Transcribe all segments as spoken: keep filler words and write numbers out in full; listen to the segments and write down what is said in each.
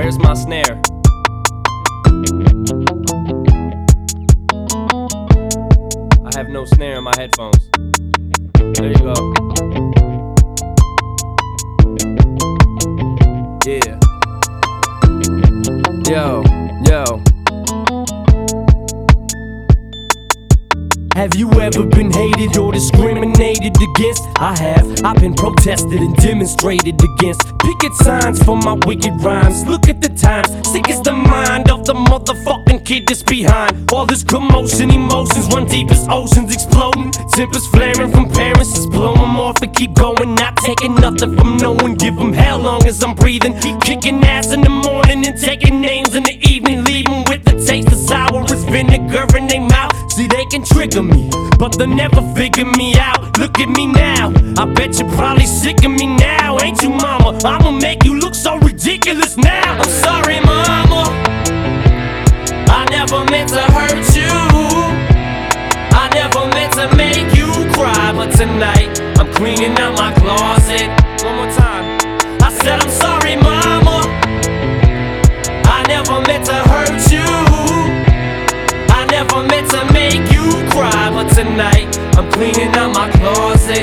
Where's my snare? I have no snare in my headphones. There you go. Yeah. Yo, yo. Have you ever been hated or discriminated against? I have. I've been protested and demonstrated against. Picket signs for my wicked rhymes. Look at the times. Sick is the mind of the motherfucking kid that's behind. All this commotion, emotions run deep as oceans exploding. Tempers flaring from parents, just blow them off and keep going. Not taking nothing from no one. Give them hell long as I'm breathing. Keep kicking ass in the morning and taking names in the evening. Leaving with the taste of sour as vinegar in their mouth. See, they can trigger me, but they'll never figure me out. Look at me now, I bet you're probably sick of me now. Ain't you, mama? I'ma make you look so ridiculous now. I'm sorry, mama, I never meant to hurt you. I never meant to make you cry. But tonight, I'm cleaning out my closet. One more time. I said I'm sorry, mama, I never meant to hurt you. I never meant to make you cry, but tonight I'm cleaning out my closet.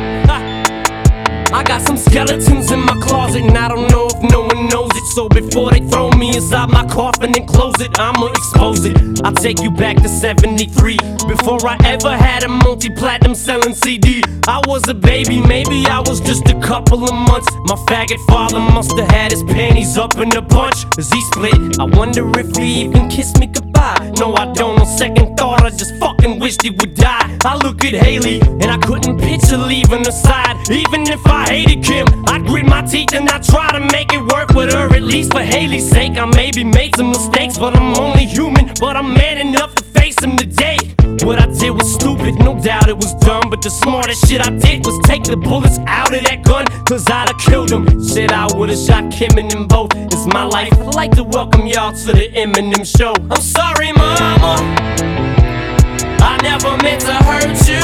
I got some skeletons in my closet, and I don't know if no one knows it. So before they throw me inside my coffin and close it, I'ma expose it. I'll take you back to seventy-three, before I ever had a multi-platinum selling C D. I was a baby, maybe I was just a couple of months. My faggot father must have had his panties up in a bunch as he split. I wonder if he even kissed me goodbye. No, I don't. On second thought, I just fucking wished he would die. I look at Haley and I couldn't picture leaving her side. Even if I hated Kim, I'd grit my teeth and I'd try to make it work with her. At least for Haley's sake, I maybe made some mistakes, but I'm only human. But I'm man enough to face them today. What I did was stupid, no doubt it was dumb, but the smartest shit I did was take the bullets out of that gun, cause I'd have killed him. Shit, I would've shot Kim and them both. It's my life. I'd like to welcome y'all to the Eminem show. I'm sorry, mama, I never meant to hurt you.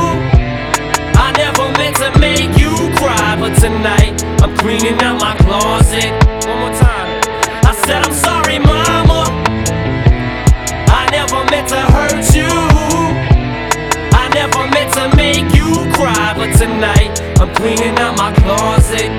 I never meant to make you cry, but tonight I'm cleaning out my closet. One more time. I said I'm sorry, mama, I never meant to hurt you. I never meant to make you cry, but tonight I'm cleaning out my closet.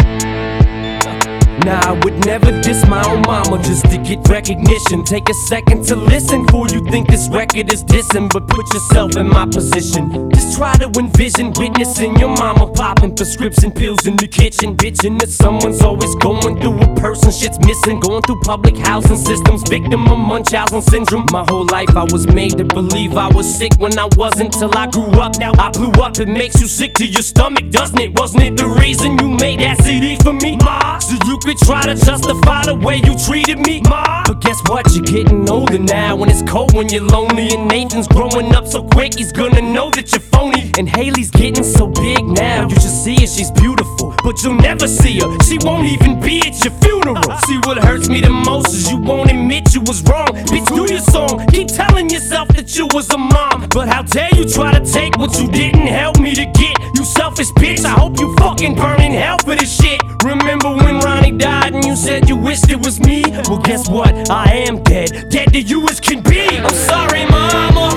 Nah, I would never diss my own mama just to get recognition. Take a second to listen before you think this record is dissing, but put yourself in my position. Just try to envision witnessing your mama popping prescription pills in the kitchen, bitching that someone's always going through a person shit's missing. Going through public housing systems, victim of Munchausen syndrome. My whole life I was made to believe I was sick when I wasn't, till I grew up. Now I blew up. It makes you sick to your stomach, doesn't it? Wasn't it the reason you made that C D for me, ma? So you could try to justify the way you treated me, ma. But guess what? You're getting older now, when it's cold, when you're lonely. And Nathan's growing up so quick, he's gonna know that you're phony. And Haley's getting so big now, you should see her, she's beautiful, but you'll never see her. She won't even be at your funeral. See, what hurts me the most is you won't admit you was wrong. Bitch, do your song, keep telling yourself that you was a mom. But how dare you try to take what you didn't help me to get, you selfish bitch. I hope you fucking burn in hell for this shit. Remember when Ronnie died and you said you wished it was me? Well, guess what? I am dead, dead to you as can be. I'm sorry, mama,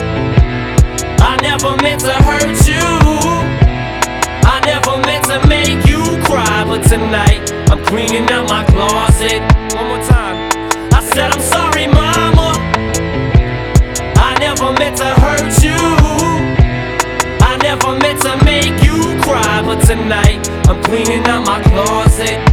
I never meant to hurt you. I never meant to make you cry, but tonight I'm cleaning out my closet. One more time. I said I'm sorry, mama, I never meant to hurt you. I never meant to make you cry, but tonight I'm cleaning out my closet.